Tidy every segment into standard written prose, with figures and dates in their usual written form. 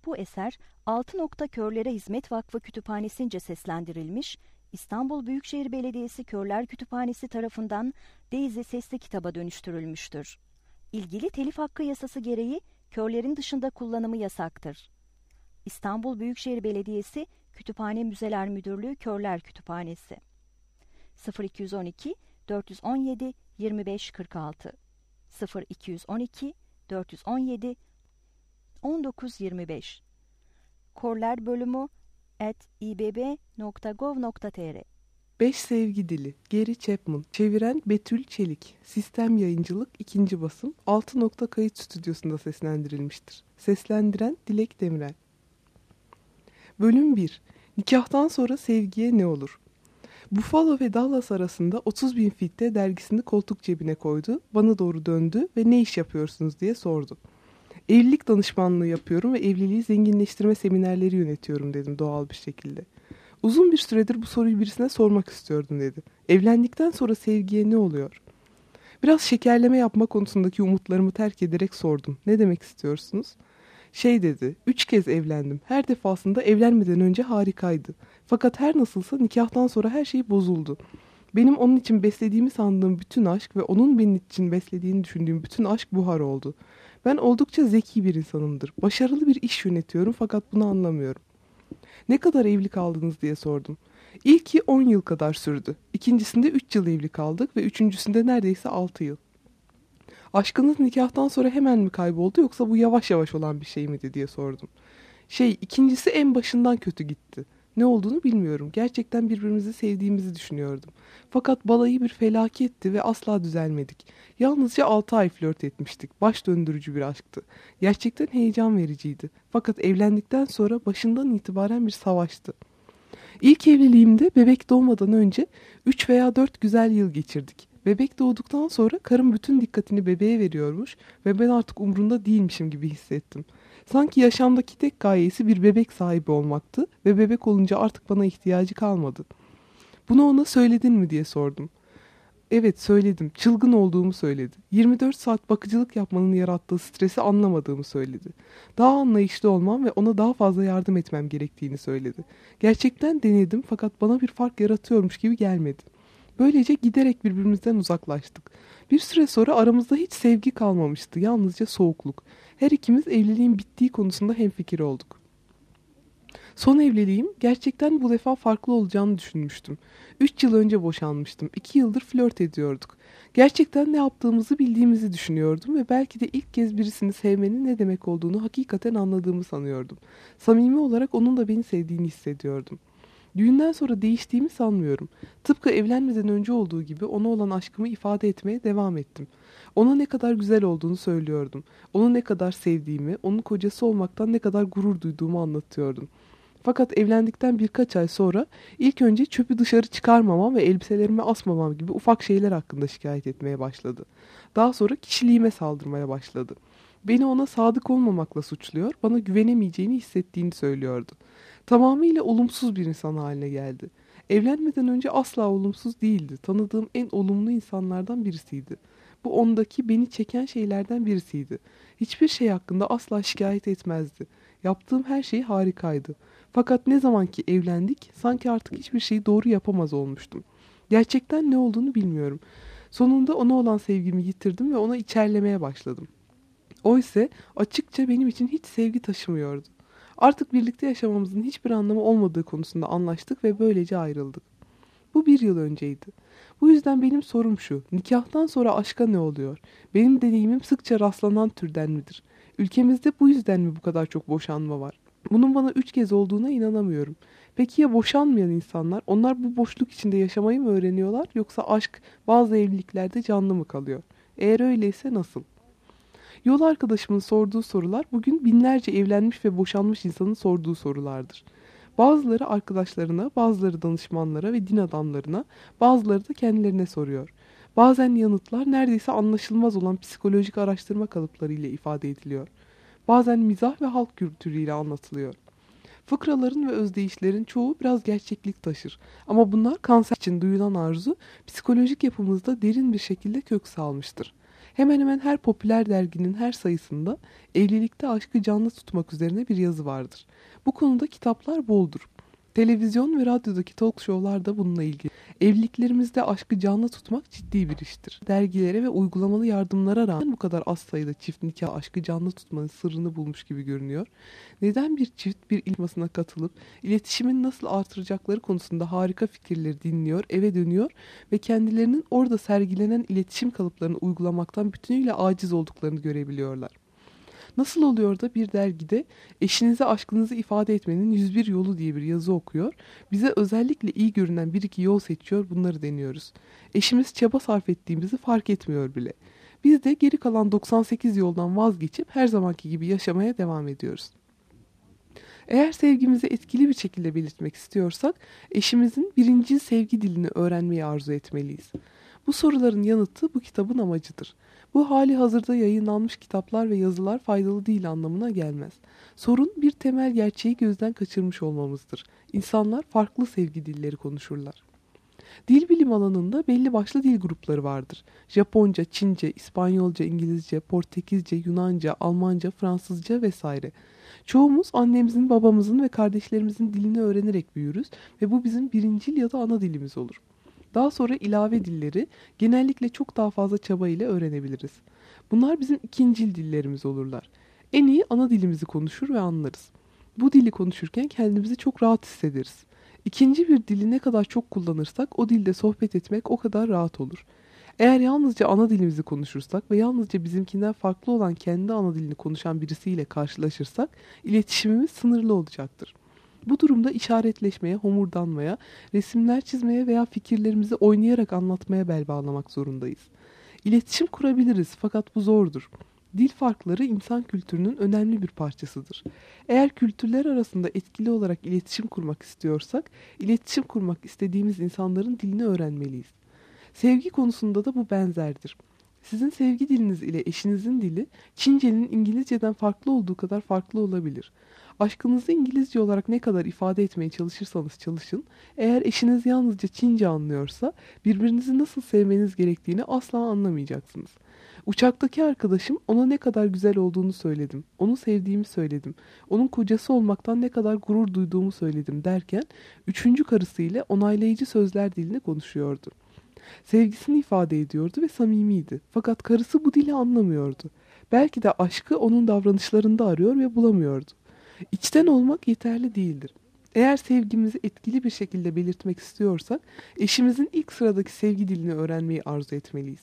Bu eser Altı Nokta Körlere Hizmet Vakfı Kütüphanesi'nce seslendirilmiş, İstanbul Büyükşehir Belediyesi Körler Kütüphanesi tarafından Daisy sesli kitaba dönüştürülmüştür. İlgili telif hakkı yasası gereği körlerin dışında kullanımı yasaktır. İstanbul Büyükşehir Belediyesi Kütüphane Müzeler Müdürlüğü Körler Kütüphanesi 0212 417 2546 0212 417 1925 Körler bölümü @ibb.gov.tr 5 Sevgi Dili, Gary Chapman, çeviren Betül Çelik, Sistem Yayıncılık 2. basım, 6 Nokta Kayıt Stüdyosu'nda seslendirilmiştir. Seslendiren Dilek Demirel. Bölüm 1. Nikahtan sonra sevgiye ne olur? Buffalo ve Dallas arasında 30.000 fitte dergisini koltuk cebine koydu, bana doğru döndü ve ne iş yapıyorsunuz diye sordu. Evlilik danışmanlığı yapıyorum ve evliliği zenginleştirme seminerleri yönetiyorum dedim doğal bir şekilde. Uzun bir süredir bu soruyu birisine sormak istiyordum dedi. Evlendikten sonra sevgiye ne oluyor? Biraz şekerleme yapma konusundaki umutlarımı terk ederek sordum. Ne demek istiyorsunuz? Dedi, 3 kez evlendim. Her defasında evlenmeden önce harikaydı. Fakat her nasılsa nikahtan sonra her şey bozuldu. Benim onun için beslediğimi sandığım bütün aşk ve onun benim için beslediğini düşündüğüm bütün aşk buhar oldu. Ben oldukça zeki bir insanımdır. Başarılı bir iş yönetiyorum fakat bunu anlamıyorum. Ne kadar evli kaldınız diye sordum. İlki 10 yıl kadar sürdü. İkincisinde 3 yıl evli kaldık ve üçüncüsünde neredeyse 6 yıl. Aşkınız nikahtan sonra hemen mi kayboldu yoksa bu yavaş yavaş olan bir şey miydi diye sordum. İkincisi en başından kötü gitti. Ne olduğunu bilmiyorum. Gerçekten birbirimizi sevdiğimizi düşünüyordum. Fakat balayı bir felaketti ve asla düzelmedik. Yalnızca 6 ay flört etmiştik. Baş döndürücü bir aşktı. Gerçekten heyecan vericiydi. Fakat evlendikten sonra başından itibaren bir savaştı. İlk evliliğimde bebek doğmadan önce 3 veya 4 güzel yıl geçirdik. Bebek doğduktan sonra karım bütün dikkatini bebeğe veriyormuş ve ben artık umrunda değilmişim gibi hissettim. Sanki yaşamdaki tek gayesi bir bebek sahibi olmaktı ve bebek olunca artık bana ihtiyacı kalmadı. Bunu ona söyledin mi diye sordum. Evet söyledim. Çılgın olduğumu söyledi. 24 saat bakıcılık yapmanın yarattığı stresi anlamadığımı söyledi. Daha anlayışlı olmam ve ona daha fazla yardım etmem gerektiğini söyledi. Gerçekten denedim fakat bana bir fark yaratıyormuş gibi gelmedi. Böylece giderek birbirimizden uzaklaştık. Bir süre sonra aramızda hiç sevgi kalmamıştı. Yalnızca soğukluk. Her ikimiz evliliğin bittiği konusunda hemfikir olduk. Son evliliğim gerçekten bu defa farklı olacağını düşünmüştüm. 3 yıl önce boşanmıştım. 2 yıldır flört ediyorduk. Gerçekten ne yaptığımızı bildiğimizi düşünüyordum ve belki de ilk kez birisini sevmenin ne demek olduğunu hakikaten anladığımı sanıyordum. Samimi olarak onun da beni sevdiğini hissediyordum. Düğünden sonra değiştiğimi sanmıyorum. Tıpkı evlenmeden önce olduğu gibi ona olan aşkımı ifade etmeye devam ettim. Ona ne kadar güzel olduğunu söylüyordum. Onu ne kadar sevdiğimi, onun kocası olmaktan ne kadar gurur duyduğumu anlatıyordum. Fakat evlendikten birkaç ay sonra ilk önce çöpü dışarı çıkarmamam ve elbiselerimi asmamam gibi ufak şeyler hakkında şikayet etmeye başladı. Daha sonra kişiliğime saldırmaya başladı. Beni ona sadık olmamakla suçluyor, bana güvenemeyeceğini hissettiğini söylüyordu. Tamamıyla olumsuz bir insan haline geldi. Evlenmeden önce asla olumsuz değildi. Tanıdığım en olumlu insanlardan birisiydi. Bu ondaki beni çeken şeylerden birisiydi. Hiçbir şey hakkında asla şikayet etmezdi. Yaptığım her şey harikaydı. Fakat ne zaman ki evlendik, sanki artık hiçbir şeyi doğru yapamaz olmuştum. Gerçekten ne olduğunu bilmiyorum. Sonunda ona olan sevgimi yitirdim ve ona içerlemeye başladım. Oysa açıkça benim için hiç sevgi taşımıyordu. Artık birlikte yaşamamızın hiçbir anlamı olmadığı konusunda anlaştık ve böylece ayrıldık. Bu 1 yıl önceydi. Bu yüzden benim sorum şu, nikahtan sonra aşka ne oluyor? Benim deneyimim sıkça rastlanan türden midir? Ülkemizde bu yüzden mi bu kadar çok boşanma var? Bunun bana 3 kez olduğuna inanamıyorum. Peki ya boşanmayan insanlar? Onlar bu boşluk içinde yaşamayı mı öğreniyorlar yoksa aşk bazı evliliklerde canlı mı kalıyor? Eğer öyleyse nasıl? Yol arkadaşımın sorduğu sorular bugün binlerce evlenmiş ve boşanmış insanın sorduğu sorulardır. Bazıları arkadaşlarına, bazıları danışmanlara ve din adamlarına, bazıları da kendilerine soruyor. Bazen yanıtlar neredeyse anlaşılmaz olan psikolojik araştırma kalıplarıyla ifade ediliyor. Bazen mizah ve halk kültürüyle anlatılıyor. Fıkraların ve özdeyişlerin çoğu biraz gerçeklik taşır. Ama bunlar kanser için duyulan arzu psikolojik yapımızda derin bir şekilde kök salmıştır. Hemen hemen her popüler derginin her sayısında evlilikte aşkı canlı tutmak üzerine bir yazı vardır. Bu konuda kitaplar boldur. Televizyon ve radyodaki talk show'lar da bununla ilgili. Evliliklerimizde aşkı canlı tutmak ciddi bir iştir. Dergilere ve uygulamalı yardımlara rağmen bu kadar az sayıda çift nikah aşkı canlı tutmanın sırrını bulmuş gibi görünüyor. Neden bir çift bir ilmasına katılıp iletişimin nasıl artıracakları konusunda harika fikirleri dinliyor, eve dönüyor ve kendilerinin orada sergilenen iletişim kalıplarını uygulamaktan bütünüyle aciz olduklarını görebiliyorlar? Nasıl oluyor da bir dergide eşinize aşkınızı ifade etmenin 101 yolu diye bir yazı okuyor, bize özellikle iyi görünen bir iki yol seçiyor, bunları deniyoruz. Eşimiz çaba sarf ettiğimizi fark etmiyor bile. Biz de geri kalan 98 yoldan vazgeçip her zamanki gibi yaşamaya devam ediyoruz. Eğer sevgimizi etkili bir şekilde belirtmek istiyorsak, eşimizin birinci sevgi dilini öğrenmeyi arzu etmeliyiz. Bu soruların yanıtı bu kitabın amacıdır. Bu hali hazırda yayınlanmış kitaplar ve yazılar faydalı değil anlamına gelmez. Sorun bir temel gerçeği gözden kaçırmış olmamızdır. İnsanlar farklı sevgi dilleri konuşurlar. Dil bilim alanında belli başlı dil grupları vardır. Japonca, Çince, İspanyolca, İngilizce, Portekizce, Yunanca, Almanca, Fransızca vesaire. Çoğumuz annemizin, babamızın ve kardeşlerimizin dilini öğrenerek büyürüz ve bu bizim birincil ya da ana dilimiz olur. Daha sonra ilave dilleri genellikle çok daha fazla çaba ile öğrenebiliriz. Bunlar bizim ikincil dillerimiz olurlar. En iyi ana dilimizi konuşur ve anlarız. Bu dili konuşurken kendimizi çok rahat hissederiz. İkinci bir dili ne kadar çok kullanırsak o dilde sohbet etmek o kadar rahat olur. Eğer yalnızca ana dilimizi konuşursak ve yalnızca bizimkinden farklı olan kendi ana dilini konuşan birisiyle karşılaşırsak iletişimimiz sınırlı olacaktır. Bu durumda işaretleşmeye, homurdanmaya, resimler çizmeye veya fikirlerimizi oynayarak anlatmaya bel bağlamak zorundayız. İletişim kurabiliriz fakat bu zordur. Dil farkları insan kültürünün önemli bir parçasıdır. Eğer kültürler arasında etkili olarak iletişim kurmak istiyorsak, iletişim kurmak istediğimiz insanların dilini öğrenmeliyiz. Sevgi konusunda da bu benzerdir. Sizin sevgi diliniz ile eşinizin dili, Çince'nin İngilizce'den farklı olduğu kadar farklı olabilir. Aşkınızı İngilizce olarak ne kadar ifade etmeye çalışırsanız çalışın, eğer eşiniz yalnızca Çince anlıyorsa, birbirinizi nasıl sevmeniz gerektiğini asla anlamayacaksınız. Uçaktaki arkadaşım ona ne kadar güzel olduğunu söyledim, onu sevdiğimi söyledim, onun kocası olmaktan ne kadar gurur duyduğumu söyledim derken, üçüncü karısıyla onaylayıcı sözler dilini konuşuyordu. Sevgisini ifade ediyordu ve samimiydi. Fakat karısı bu dili anlamıyordu. Belki de aşkı onun davranışlarında arıyor ve bulamıyordu. İçten olmak yeterli değildir. Eğer sevgimizi etkili bir şekilde belirtmek istiyorsak, eşimizin ilk sıradaki sevgi dilini öğrenmeyi arzu etmeliyiz.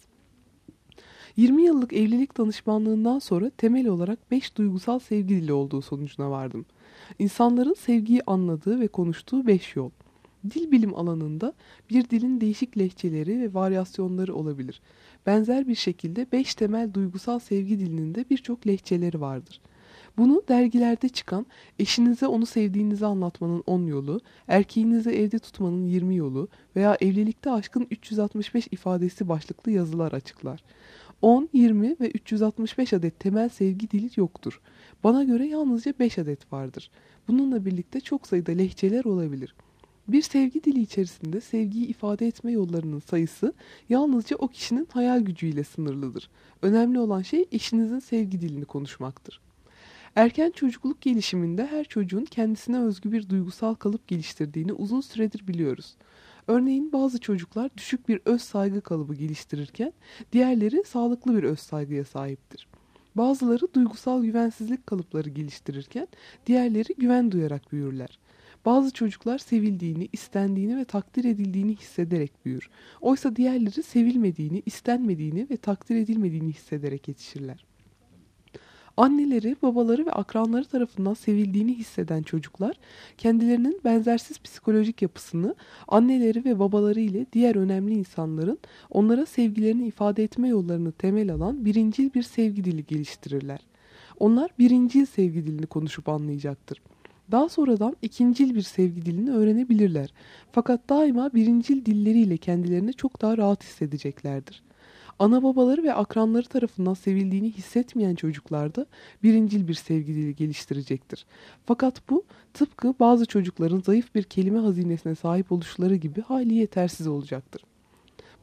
20 yıllık evlilik danışmanlığından sonra temel olarak 5 duygusal sevgi dili olduğu sonucuna vardım. İnsanların sevgiyi anladığı ve konuştuğu 5 yol. Dil bilim alanında bir dilin değişik lehçeleri ve varyasyonları olabilir. Benzer bir şekilde 5 temel duygusal sevgi dilinin de birçok lehçeleri vardır. Bunu dergilerde çıkan eşinize onu sevdiğinizi anlatmanın 10 yolu, erkeğinizi evde tutmanın 20 yolu veya evlilikte aşkın 365 ifadesi başlıklı yazılar açıklar. 10, 20 ve 365 adet temel sevgi dili yoktur. Bana göre yalnızca 5 adet vardır. Bununla birlikte çok sayıda lehçeler olabilir. Bir sevgi dili içerisinde sevgiyi ifade etme yollarının sayısı yalnızca o kişinin hayal gücüyle sınırlıdır. Önemli olan şey eşinizin sevgi dilini konuşmaktır. Erken çocukluk gelişiminde her çocuğun kendisine özgü bir duygusal kalıp geliştirdiğini uzun süredir biliyoruz. Örneğin bazı çocuklar düşük bir öz saygı kalıbı geliştirirken diğerleri sağlıklı bir öz saygıya sahiptir. Bazıları duygusal güvensizlik kalıpları geliştirirken diğerleri güven duyarak büyürler. Bazı çocuklar sevildiğini, istendiğini ve takdir edildiğini hissederek büyür. Oysa diğerleri sevilmediğini, istenmediğini ve takdir edilmediğini hissederek yetişirler. Anneleri, babaları ve akranları tarafından sevildiğini hisseden çocuklar, kendilerinin benzersiz psikolojik yapısını anneleri ve babaları ile diğer önemli insanların onlara sevgilerini ifade etme yollarını temel alan birincil bir sevgi dili geliştirirler. Onlar birincil sevgi dilini konuşup anlayacaktır. Daha sonradan ikincil bir sevgi dilini öğrenebilirler. Fakat daima birincil dilleriyle kendilerini çok daha rahat hissedeceklerdir. Ana babaları ve akranları tarafından sevildiğini hissetmeyen çocuklar da birincil bir sevgi dili geliştirecektir. Fakat bu tıpkı bazı çocukların zayıf bir kelime hazinesine sahip oluşları gibi hali yetersiz olacaktır.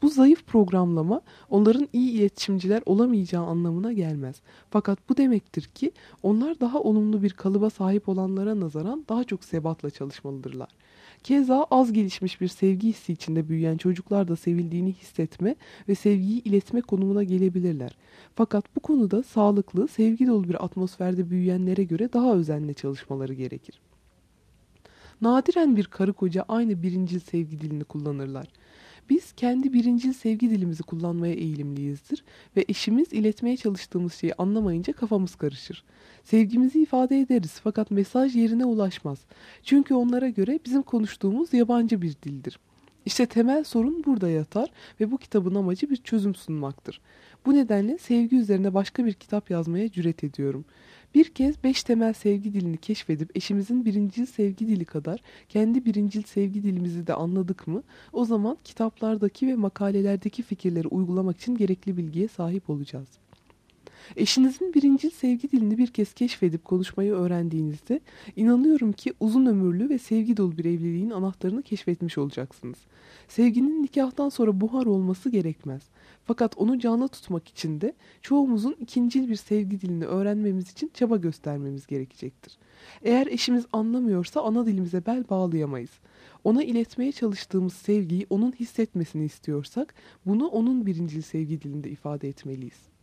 Bu zayıf programlama onların iyi iletişimciler olamayacağı anlamına gelmez. Fakat bu demektir ki onlar daha olumlu bir kalıba sahip olanlara nazaran daha çok sebatla çalışmalıdırlar. Keza az gelişmiş bir sevgi hissi içinde büyüyen çocuklar da sevildiğini hissetme ve sevgiyi iletme konumuna gelebilirler. Fakat bu konuda sağlıklı, sevgi dolu bir atmosferde büyüyenlere göre daha özenle çalışmaları gerekir. Nadiren bir karı koca aynı birincil sevgi dilini kullanırlar. Biz kendi birincil sevgi dilimizi kullanmaya eğilimliyizdir ve eşimiz iletmeye çalıştığımız şeyi anlamayınca kafamız karışır. Sevgimizi ifade ederiz fakat mesaj yerine ulaşmaz. Çünkü onlara göre bizim konuştuğumuz yabancı bir dildir. İşte temel sorun burada yatar ve bu kitabın amacı bir çözüm sunmaktır. Bu nedenle sevgi üzerine başka bir kitap yazmaya cüret ediyorum. Bir kez 5 temel sevgi dilini keşfedip eşimizin birincil sevgi dili kadar kendi birincil sevgi dilimizi de anladık mı, o zaman kitaplardaki ve makalelerdeki fikirleri uygulamak için gerekli bilgiye sahip olacağız. Eşinizin birincil sevgi dilini bir kez keşfedip konuşmayı öğrendiğinizde inanıyorum ki uzun ömürlü ve sevgi dolu bir evliliğin anahtarını keşfetmiş olacaksınız. Sevginin nikahtan sonra buhar olması gerekmez. Fakat onu canlı tutmak için de çoğumuzun ikincil bir sevgi dilini öğrenmemiz için çaba göstermemiz gerekecektir. Eğer eşimiz anlamıyorsa ana dilimize bel bağlayamayız. Ona iletmeye çalıştığımız sevgiyi onun hissetmesini istiyorsak bunu onun birincil sevgi dilinde ifade etmeliyiz.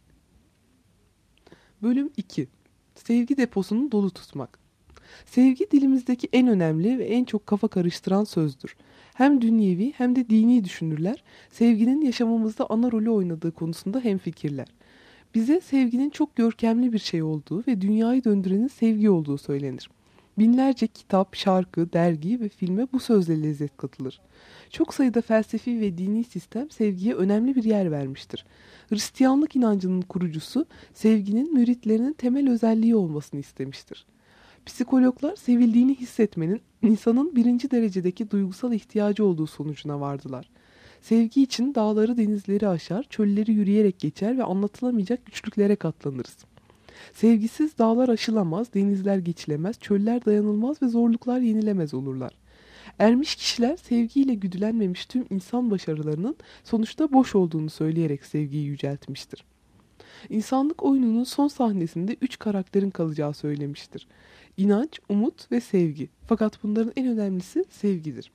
Bölüm 2. Sevgi deposunu dolu tutmak. Sevgi dilimizdeki en önemli ve en çok kafa karıştıran sözdür. Hem dünyevi hem de dini düşünürler, sevginin yaşamımızda ana rolü oynadığı konusunda hemfikirler. Bize sevginin çok görkemli bir şey olduğu ve dünyayı döndürenin sevgi olduğu söylenir. Binlerce kitap, şarkı, dergi ve filme bu sözle lezzet katılır. Çok sayıda felsefi ve dini sistem sevgiye önemli bir yer vermiştir. Hristiyanlık inancının kurucusu sevginin müritlerinin temel özelliği olmasını istemiştir. Psikologlar sevildiğini hissetmenin insanın birinci derecedeki duygusal ihtiyacı olduğu sonucuna vardılar. Sevgi için dağları denizleri aşar, çölleri yürüyerek geçer ve anlatılamayacak güçlüklere katlanırız. Sevgisiz dağlar aşılamaz, denizler geçilemez, çöller dayanılmaz ve zorluklar yenilemez olurlar. Ermiş kişiler sevgiyle güdülenmemiş tüm insan başarılarının sonuçta boş olduğunu söyleyerek sevgiyi yüceltmiştir. İnsanlık oyununun son sahnesinde 3 karakterin kalacağı söylemiştir. İnanç, umut ve sevgi. Fakat bunların en önemlisi sevgidir.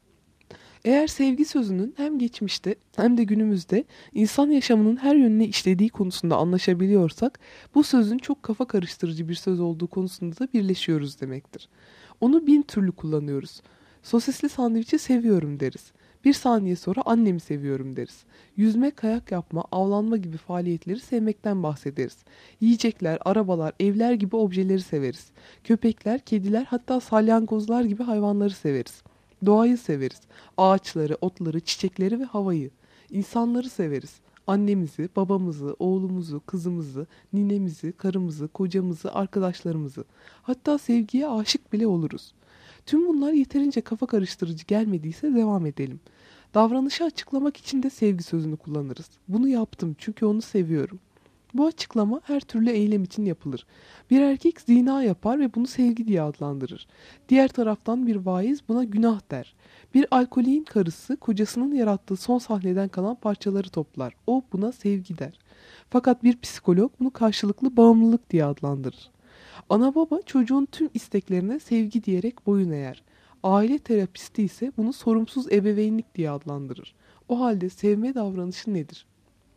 Eğer sevgi sözünün hem geçmişte hem de günümüzde insan yaşamının her yönüne işlediği konusunda anlaşabiliyorsak, bu sözün çok kafa karıştırıcı bir söz olduğu konusunda da birleşiyoruz demektir. Onu 1000 türlü kullanıyoruz. Sosisli sandviçi seviyorum deriz. Bir saniye sonra annemi seviyorum deriz. Yüzme, kayak yapma, avlanma gibi faaliyetleri sevmekten bahsederiz. Yiyecekler, arabalar, evler gibi objeleri severiz. Köpekler, kediler, hatta salyangozlar gibi hayvanları severiz. Doğayı severiz. Ağaçları, otları, çiçekleri ve havayı. İnsanları severiz. Annemizi, babamızı, oğlumuzu, kızımızı, ninemizi, karımızı, kocamızı, arkadaşlarımızı. Hatta sevgiye aşık bile oluruz. Tüm bunlar yeterince kafa karıştırıcı gelmediyse devam edelim. Davranışı açıklamak için de sevgi sözünü kullanırız. Bunu yaptım çünkü onu seviyorum. Bu açıklama her türlü eylem için yapılır. Bir erkek zina yapar ve bunu sevgi diye adlandırır. Diğer taraftan bir vaiz buna günah der. Bir alkolin karısı kocasının yarattığı son sahneden kalan parçaları toplar. O buna sevgi der. Fakat bir psikolog bunu karşılıklı bağımlılık diye adlandırır. Ana baba çocuğun tüm isteklerine sevgi diyerek boyun eğer. Aile terapisti ise bunu sorumsuz ebeveynlik diye adlandırır. O halde sevme davranışı nedir?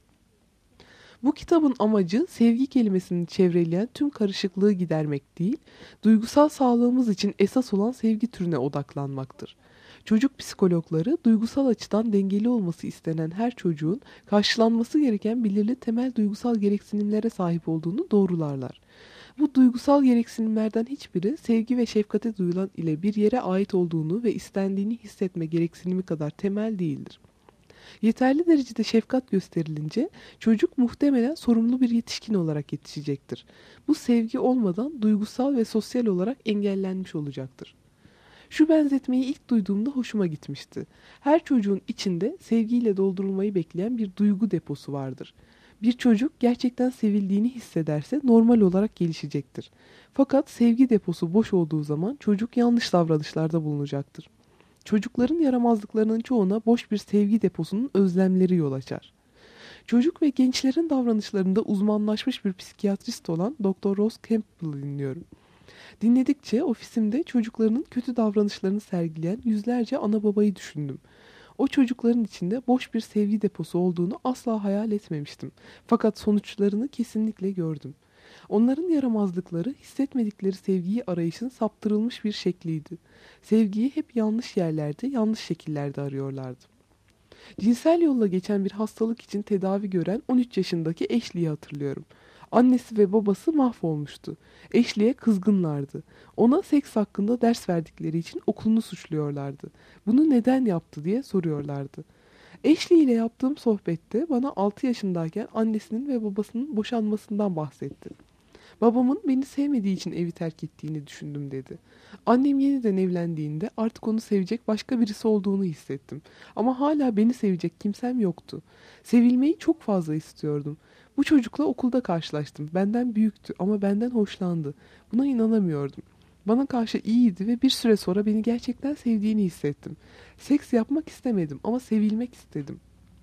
Bu kitabın amacı sevgi kelimesini çevreleyen tüm karışıklığı gidermek değil, duygusal sağlığımız için esas olan sevgi türüne odaklanmaktır. Çocuk psikologları duygusal açıdan dengeli olması istenen her çocuğun karşılanması gereken belirli temel duygusal gereksinimlere sahip olduğunu doğrularlar. Bu duygusal gereksinimlerden hiçbiri sevgi ve şefkate duyulan ile bir yere ait olduğunu ve istendiğini hissetme gereksinimi kadar temel değildir. Yeterli derecede şefkat gösterilince çocuk muhtemelen sorumlu bir yetişkin olarak yetişecektir. Bu sevgi olmadan duygusal ve sosyal olarak engellenmiş olacaktır. Şu benzetmeyi ilk duyduğumda hoşuma gitmişti. Her çocuğun içinde sevgiyle doldurulmayı bekleyen bir duygu deposu vardır. Bir çocuk gerçekten sevildiğini hissederse normal olarak gelişecektir. Fakat sevgi deposu boş olduğu zaman çocuk yanlış davranışlarda bulunacaktır. Çocukların yaramazlıklarının çoğuna boş bir sevgi deposunun özlemleri yol açar. Çocuk ve gençlerin davranışlarında uzmanlaşmış bir psikiyatrist olan Dr. Ross Campbell'ı dinliyorum. Dinledikçe ofisimde çocuklarının kötü davranışlarını sergileyen yüzlerce ana babayı düşündüm. O çocukların içinde boş bir sevgi deposu olduğunu asla hayal etmemiştim. Fakat sonuçlarını kesinlikle gördüm. Onların yaramazlıkları hissetmedikleri sevgiyi arayışın saptırılmış bir şekliydi. Sevgiyi hep yanlış yerlerde, yanlış şekillerde arıyorlardı. Cinsel yolla geçen bir hastalık için tedavi gören 13 yaşındaki Ashley'i hatırlıyorum. Annesi ve babası mahvolmuştu. Ashley'e kızgınlardı. Ona seks hakkında ders verdikleri için okulunu suçluyorlardı. Bunu neden yaptı diye soruyorlardı. Ashley ile yaptığım sohbette bana 6 yaşındayken annesinin ve babasının boşanmasından bahsetti. Babamın beni sevmediği için evi terk ettiğini düşündüm dedi. Annem yeniden evlendiğinde artık onu sevecek başka birisi olduğunu hissettim. Ama hala beni sevecek kimsem yoktu. Sevilmeyi çok fazla istiyordum. Bu çocukla okulda karşılaştım. Benden büyüktü ama benden hoşlandı. Buna inanamıyordum. Bana karşı iyiydi ve bir süre sonra beni gerçekten sevdiğini hissettim. Seks yapmak istemedim ama sevilmek istedim.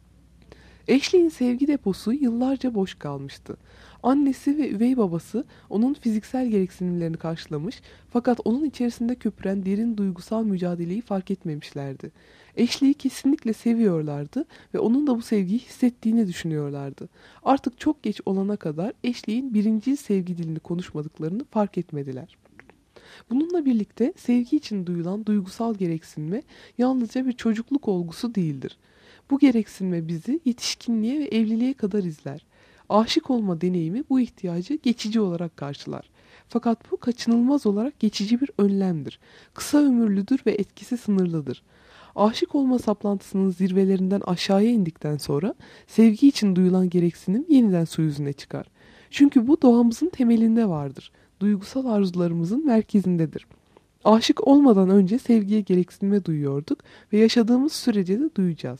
Ashley'in sevgi deposu yıllarca boş kalmıştı. Annesi ve üvey babası onun fiziksel gereksinimlerini karşılamış fakat onun içerisinde köpüren derin duygusal mücadeleyi fark etmemişlerdi. Ashley'i kesinlikle seviyorlardı ve onun da bu sevgiyi hissettiğini düşünüyorlardı. Artık çok geç olana kadar Ashley'in birincil sevgi dilini konuşmadıklarını fark etmediler. Bununla birlikte sevgi için duyulan duygusal gereksinme yalnızca bir çocukluk olgusu değildir. Bu gereksinme bizi yetişkinliğe ve evliliğe kadar izler. Aşık olma deneyimi bu ihtiyacı geçici olarak karşılar. Fakat bu kaçınılmaz olarak geçici bir önlemdir. Kısa ömürlüdür ve etkisi sınırlıdır. Aşık olma saplantısının zirvelerinden aşağıya indikten sonra sevgi için duyulan gereksinim yeniden su yüzüne çıkar. Çünkü bu doğamızın temelinde vardır. Duygusal arzularımızın merkezindedir. Aşık olmadan önce sevgiye gereksinme duyuyorduk ve yaşadığımız sürece de duyacağız.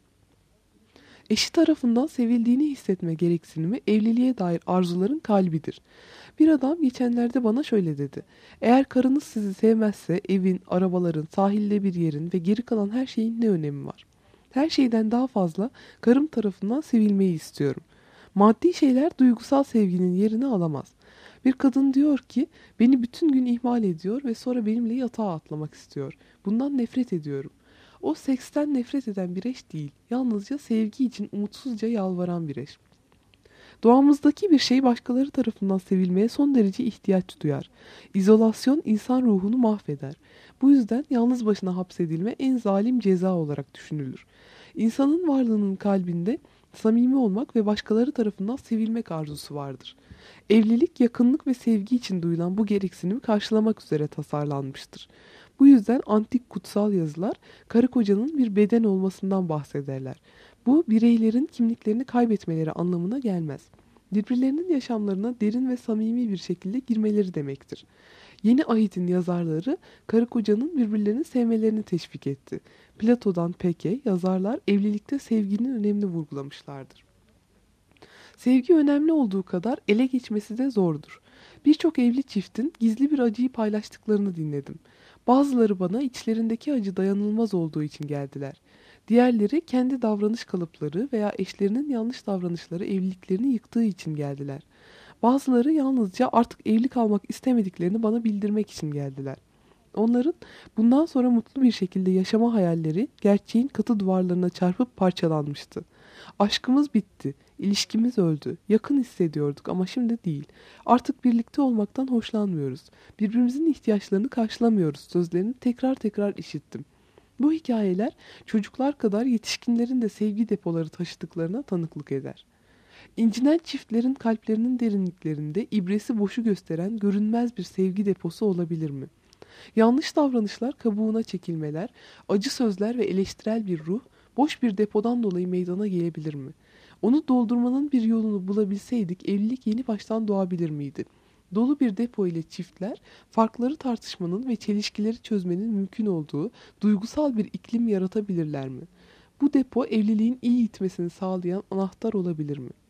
Eşi tarafından sevildiğini hissetme gereksinimi evliliğe dair arzuların kalbidir. Bir adam geçenlerde bana şöyle dedi. Eğer karınız sizi sevmezse evin, arabaların, sahilde bir yerin ve geri kalan her şeyin ne önemi var? Her şeyden daha fazla karım tarafından sevilmeyi istiyorum. Maddi şeyler duygusal sevginin yerini alamaz. Bir kadın diyor ki beni bütün gün ihmal ediyor ve sonra benimle yatağa atlamak istiyor. Bundan nefret ediyorum. O seksten nefret eden bir eş değil, yalnızca sevgi için umutsuzca yalvaran bir eş. Doğamızdaki bir şey başkaları tarafından sevilmeye son derece ihtiyaç duyar. İzolasyon insan ruhunu mahveder. Bu yüzden yalnız başına hapsedilme en zalim ceza olarak düşünülür. İnsanın varlığının kalbinde samimi olmak ve başkaları tarafından sevilmek arzusu vardır. Evlilik, yakınlık ve sevgi için duyulan bu gereksinimi karşılamak üzere tasarlanmıştır. Bu yüzden antik kutsal yazılar karı kocanın bir beden olmasından bahsederler. Bu bireylerin kimliklerini kaybetmeleri anlamına gelmez. Birbirlerinin yaşamlarına derin ve samimi bir şekilde girmeleri demektir. Yeni Ahit'in yazarları karı kocanın birbirlerini sevmelerini teşvik etti. Plato'dan Peke yazarlar evlilikte sevginin önemini vurgulamışlardır. Sevgi önemli olduğu kadar ele geçmesi de zordur. Birçok evli çiftin gizli bir acıyı paylaştıklarını dinledim. Bazıları bana içlerindeki acı dayanılmaz olduğu için geldiler. Diğerleri kendi davranış kalıpları veya eşlerinin yanlış davranışları evliliklerini yıktığı için geldiler. Bazıları yalnızca artık evli kalmak istemediklerini bana bildirmek için geldiler. Onların bundan sonra mutlu bir şekilde yaşama hayalleri gerçeğin katı duvarlarına çarpıp parçalanmıştı. Aşkımız bitti, ilişkimiz öldü, yakın hissediyorduk ama şimdi değil. Artık birlikte olmaktan hoşlanmıyoruz. Birbirimizin ihtiyaçlarını karşılamıyoruz sözlerini tekrar tekrar işittim. Bu hikayeler çocuklar kadar yetişkinlerin de sevgi depoları taşıdıklarına tanıklık eder. İncinen çiftlerin kalplerinin derinliklerinde ibresi boşu gösteren görünmez bir sevgi deposu olabilir mi? Yanlış davranışlar, kabuğuna çekilmeler, acı sözler ve eleştirel bir ruh, boş bir depodan dolayı meydana gelebilir mi? Onu doldurmanın bir yolunu bulabilseydik evlilik yeni baştan doğabilir miydi? Dolu bir depo ile çiftler, farkları tartışmanın ve çelişkileri çözmenin mümkün olduğu duygusal bir iklim yaratabilirler mi? Bu depo evliliğin iyi gitmesini sağlayan anahtar olabilir mi?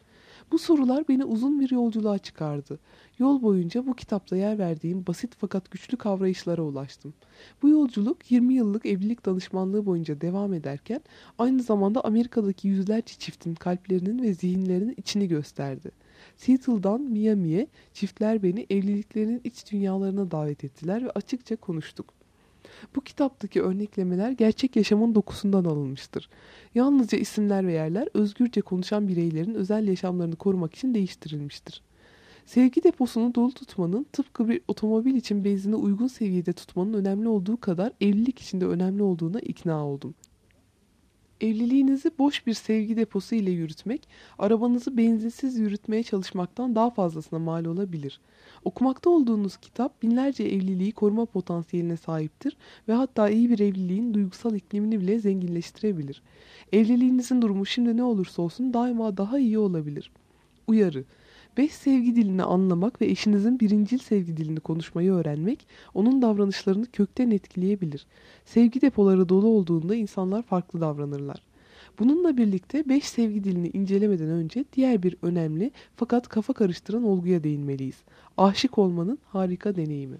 Bu sorular beni uzun bir yolculuğa çıkardı. Yol boyunca bu kitapta yer verdiğim basit fakat güçlü kavrayışlara ulaştım. Bu yolculuk 20 yıllık evlilik danışmanlığı boyunca devam ederken aynı zamanda Amerika'daki yüzlerce çiftin kalplerinin ve zihinlerinin içini gösterdi. Seattle'dan Miami'ye çiftler beni evliliklerinin iç dünyalarına davet ettiler ve açıkça konuştuk. Bu kitaptaki örneklemeler gerçek yaşamın dokusundan alınmıştır. Yalnızca isimler ve yerler özgürce konuşan bireylerin özel yaşamlarını korumak için değiştirilmiştir. Sevgi deposunu dolu tutmanın tıpkı bir otomobil için benzini uygun seviyede tutmanın önemli olduğu kadar evlilik için de önemli olduğuna ikna oldum. Evliliğinizi boş bir sevgi deposu ile yürütmek, arabanızı benzinsiz yürütmeye çalışmaktan daha fazlasına mal olabilir. Okumakta olduğunuz kitap binlerce evliliği koruma potansiyeline sahiptir ve hatta iyi bir evliliğin duygusal iklimini bile zenginleştirebilir. Evliliğinizin durumu şimdi ne olursa olsun daima daha iyi olabilir. Uyarı: 5 sevgi dilini anlamak ve eşinizin birincil sevgi dilini konuşmayı öğrenmek, onun davranışlarını kökten etkileyebilir. Sevgi depoları dolu olduğunda insanlar farklı davranırlar. Bununla birlikte 5 sevgi dilini incelemeden önce diğer bir önemli fakat kafa karıştıran olguya değinmeliyiz. Aşık olmanın harika deneyimi.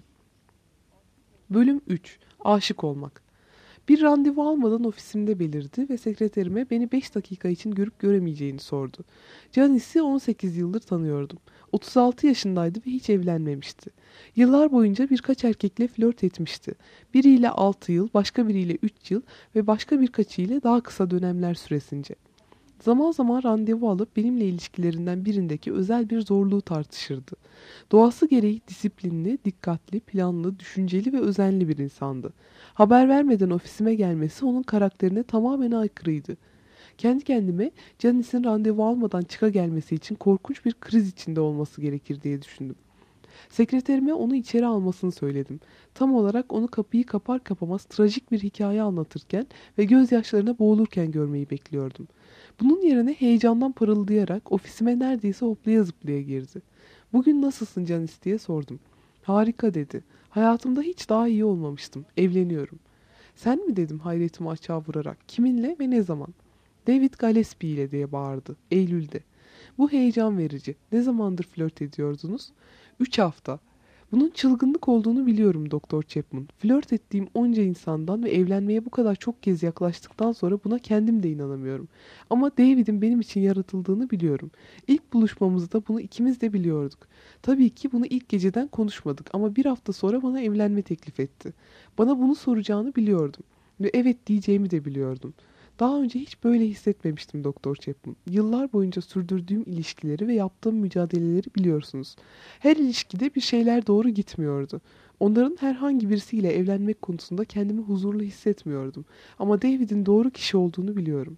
Bölüm 3. Aşık olmak. Bir randevu almadan ofisimde belirdi ve sekreterime beni 5 dakika için görüp göremeyeceğini sordu. Janice'i 18 yıldır tanıyordum. 36 yaşındaydı ve hiç evlenmemişti. Yıllar boyunca birkaç erkekle flört etmişti. Biriyle 6 yıl, başka biriyle 3 yıl ve başka birkaçıyla daha kısa dönemler süresince. Zaman zaman randevu alıp benimle ilişkilerinden birindeki özel bir zorluğu tartışırdı. Doğası gereği disiplinli, dikkatli, planlı, düşünceli ve özenli bir insandı. Haber vermeden ofisime gelmesi onun karakterine tamamen aykırıydı. Kendi kendime Janice'in randevu almadan çıka gelmesi için korkunç bir kriz içinde olması gerekir diye düşündüm. Sekreterime onu içeri almasını söyledim. Tam olarak onu kapıyı kapar kapamaz trajik bir hikaye anlatırken ve gözyaşlarına boğulurken görmeyi bekliyordum. Bunun yerine heyecandan parıldayarak ofisime neredeyse hoplaya zıplaya girdi. "Bugün nasılsın Janice?" diye sordum. "Harika," dedi. "Hayatımda hiç daha iyi olmamıştım. Evleniyorum." "Sen mi?" dedim hayretimi açığa vurarak. "Kiminle ve ne zaman?" "David Gillespie ile," diye bağırdı. "Eylül'de." "Bu heyecan verici. Ne zamandır flört ediyordunuz?" 3 hafta. "Bunun çılgınlık olduğunu biliyorum Doktor Chapman. Flört ettiğim onca insandan ve evlenmeye bu kadar çok kez yaklaştıktan sonra buna kendim de inanamıyorum. Ama David'in benim için yaratıldığını biliyorum. İlk buluşmamızda bunu ikimiz de biliyorduk. Tabii ki bunu ilk geceden konuşmadık ama bir hafta sonra bana evlenme teklif etti. Bana bunu soracağını biliyordum. Ve evet diyeceğimi de biliyordum. Daha önce hiç böyle hissetmemiştim Doktor Chapman. Yıllar boyunca sürdürdüğüm ilişkileri ve yaptığım mücadeleleri biliyorsunuz. Her ilişkide bir şeyler doğru gitmiyordu. Onların herhangi birisiyle evlenmek konusunda kendimi huzurlu hissetmiyordum. Ama David'in doğru kişi olduğunu biliyorum."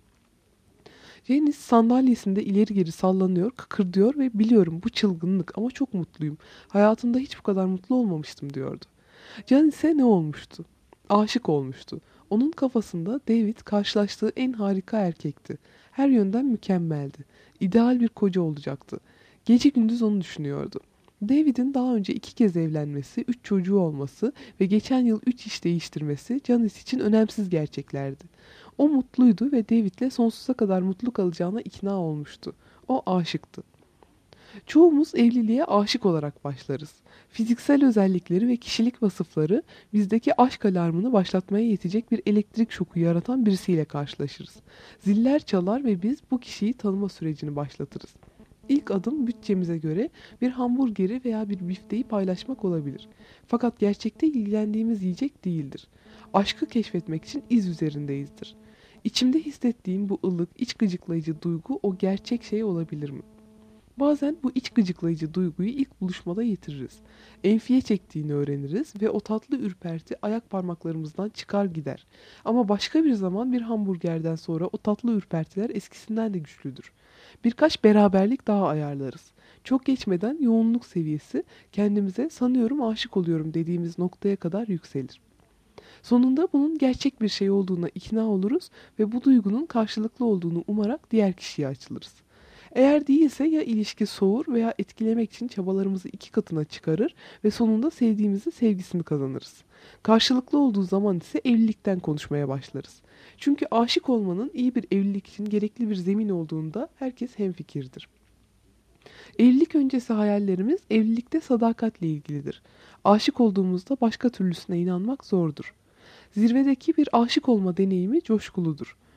Janice sandalyesinde ileri geri sallanıyor, kıkırdıyor ve "Biliyorum bu çılgınlık ama çok mutluyum. Hayatımda hiç bu kadar mutlu olmamıştım," diyordu. Janice'e ne olmuştu? Aşık olmuştu. Onun kafasında David karşılaştığı en harika erkekti. Her yönden mükemmeldi. İdeal bir koca olacaktı. Gece gündüz onu düşünüyordu. David'in daha önce 2 kez evlenmesi, 3 çocuğu olması ve geçen yıl 3 iş değiştirmesi Janice için önemsiz gerçeklerdi. O mutluydu ve David'le sonsuza kadar mutlu kalacağına ikna olmuştu. O aşıktı. Çoğumuz evliliğe aşık olarak başlarız. Fiziksel özellikleri ve kişilik vasıfları bizdeki aşk alarmını başlatmaya yetecek bir elektrik şoku yaratan birisiyle karşılaşırız. Ziller çalar ve biz bu kişiyi tanıma sürecini başlatırız. İlk adım bütçemize göre bir hamburgeri veya bir bifteyi paylaşmak olabilir. Fakat gerçekte ilgilendiğimiz yiyecek değildir. Aşkı keşfetmek için iz üzerindeyizdir. İçimde hissettiğim bu ılık, iç gıcıklayıcı duygu o gerçek şey olabilir mi? Bazen bu iç gıcıklayıcı duyguyu ilk buluşmada yitiririz. Enfiye çektiğini öğreniriz ve o tatlı ürperti ayak parmaklarımızdan çıkar gider. Ama başka bir zaman bir hamburgerden sonra o tatlı ürpertiler eskisinden de güçlüdür. Birkaç beraberlik daha ayarlarız. Çok geçmeden yoğunluk seviyesi kendimize "sanıyorum aşık oluyorum" dediğimiz noktaya kadar yükselir. Sonunda bunun gerçek bir şey olduğuna ikna oluruz ve bu duygunun karşılıklı olduğunu umarak diğer kişiye açılırız. Eğer değilse ya ilişki soğur veya etkilemek için çabalarımızı 2 katına çıkarır ve sonunda sevdiğimizi sevgisini kazanırız. Karşılıklı olduğu zaman ise evlilikten konuşmaya başlarız. Çünkü aşık olmanın iyi bir evlilik için gerekli bir zemin olduğunda herkes hemfikirdir. Evlilik öncesi hayallerimiz evlilikte sadakatle ilgilidir. Aşık olduğumuzda başka türlüsüne inanmak zordur. Zirvedeki bir aşık olma deneyimi coşkuludur.